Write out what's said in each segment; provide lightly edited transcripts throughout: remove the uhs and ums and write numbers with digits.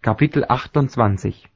Kapitel 28.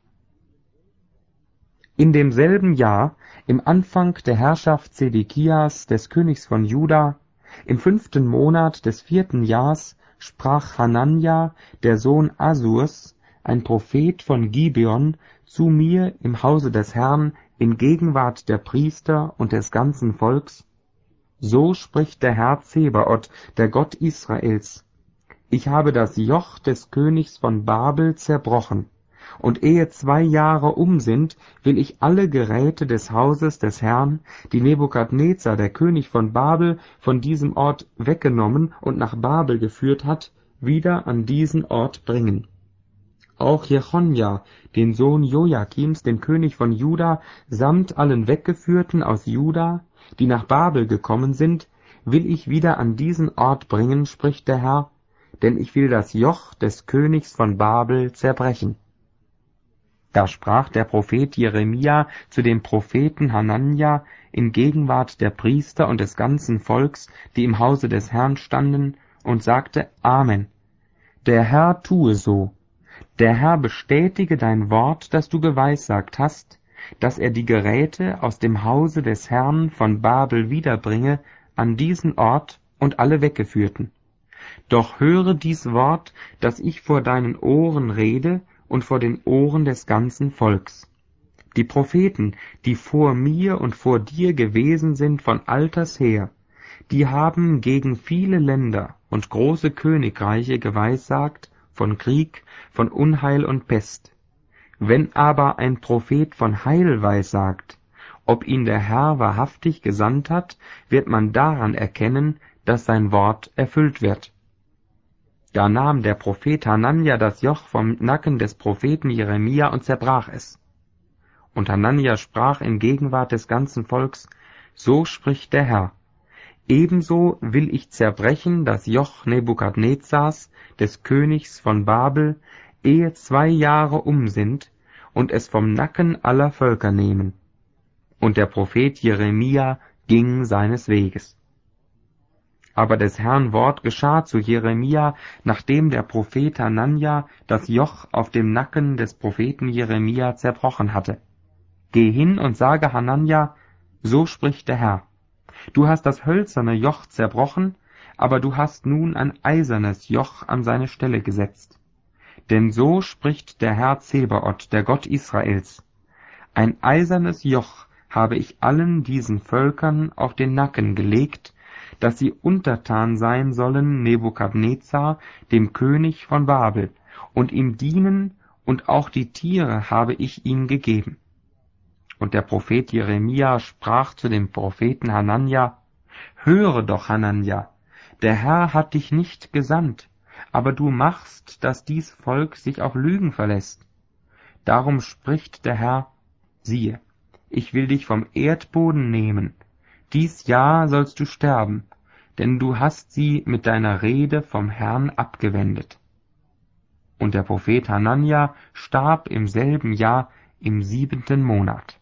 In demselben Jahr, im Anfang der Herrschaft Zedekias, des Königs von Juda, im 5. Monat des 4. Jahrs, sprach Hananja, der Sohn Assurs, ein Prophet von Gibeon, zu mir im Hause des Herrn, in Gegenwart der Priester und des ganzen Volks: So spricht der Herr Zebaoth, der Gott Israels: Ich habe das Joch des Königs von Babel zerbrochen, und ehe 2 Jahre um sind, will ich alle Geräte des Hauses des Herrn, die Nebukadnezar, der König von Babel, von diesem Ort weggenommen und nach Babel geführt hat, wieder an diesen Ort bringen. Auch Jechonja, den Sohn Joachims, den König von Juda, samt allen Weggeführten aus Juda, die nach Babel gekommen sind, will ich wieder an diesen Ort bringen, spricht der Herr, denn ich will das Joch des Königs von Babel zerbrechen. Da sprach der Prophet Jeremia zu dem Propheten Hananja in Gegenwart der Priester und des ganzen Volks, die im Hause des Herrn standen, und sagte: Amen. Der Herr tue so. Der Herr bestätige dein Wort, das du geweissagt hast, dass er die Geräte aus dem Hause des Herrn von Babel wiederbringe an diesen Ort und alle Weggeführten. Doch höre dies Wort, das ich vor deinen Ohren rede und vor den Ohren des ganzen Volks. Die Propheten, die vor mir und vor dir gewesen sind von alters her, die haben gegen viele Länder und große Königreiche geweissagt von Krieg, von Unheil und Pest. Wenn aber ein Prophet von Heil weissagt, ob ihn der Herr wahrhaftig gesandt hat, wird man daran erkennen, dass sein Wort erfüllt wird. Da nahm der Prophet Hananja das Joch vom Nacken des Propheten Jeremia und zerbrach es. Und Hananja sprach in Gegenwart des ganzen Volks: So spricht der Herr: Ebenso will ich zerbrechen das Joch Nebukadnezars, des Königs von Babel, ehe 2 Jahre um sind, und es vom Nacken aller Völker nehmen. Und der Prophet Jeremia ging seines Weges. Aber des Herrn Wort geschah zu Jeremia, nachdem der Prophet Hananja das Joch auf dem Nacken des Propheten Jeremia zerbrochen hatte. Geh hin und sage Hananja: So spricht der Herr: Du hast das hölzerne Joch zerbrochen, aber du hast nun ein eisernes Joch an seine Stelle gesetzt. Denn so spricht der Herr Zebaoth, der Gott Israels: Ein eisernes Joch habe ich allen diesen Völkern auf den Nacken gelegt, dass sie untertan sein sollen Nebukadnezar, dem König von Babel, und ihm dienen, und auch die Tiere habe ich ihm gegeben. Und der Prophet Jeremia sprach zu dem Propheten Hananja: Höre doch, Hananja, der Herr hat dich nicht gesandt, aber du machst, dass dies Volk sich auf Lügen verlässt. Darum spricht der Herr: Siehe, ich will dich vom Erdboden nehmen, dies Jahr sollst du sterben, denn du hast sie mit deiner Rede vom Herrn abgewendet. Und der Prophet Hananja starb im selben Jahr im 7. Monat.